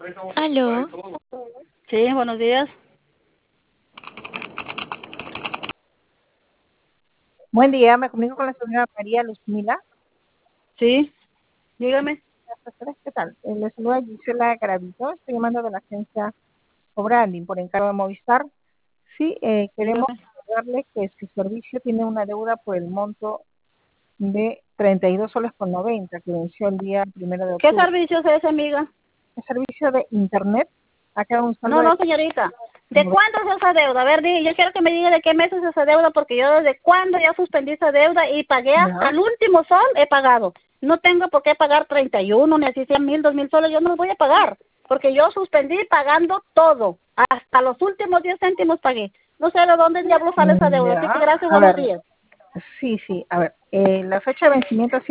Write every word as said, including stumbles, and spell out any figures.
Aló. Sí, buenos días. Buen día, me comunico con la señora María Luzmila. Sí, dígame. ¿Qué tal? Eh, Le saluda Gisela Garavito, estoy llamando de la agencia Cobranding por encargo de Movistar. Sí, eh, queremos Dígame. recordarle que su servicio tiene una deuda por el monto de treinta y dos soles con noventa que venció el día primero de ¿Qué octubre. servicio es ese, amiga? El servicio de internet ha quedado un saldo No, de no, señorita. ¿De nove- cuándo es esa deuda? A ver, di- yo quiero que me diga de qué mes es esa deuda, porque yo desde cuándo ya suspendí esa deuda y pagué hasta ¿Ya? el último sol, he pagado. No tengo por qué pagar treinta y uno, ni así sean mil, dos mil soles, yo no los voy a pagar, porque yo suspendí pagando todo. Hasta los últimos diez céntimos pagué. No sé de dónde diablo sale esa Mm, deuda, así que Ya, gracias, a buenos ver, días. sí, sí, a ver, eh, la fecha de vencimiento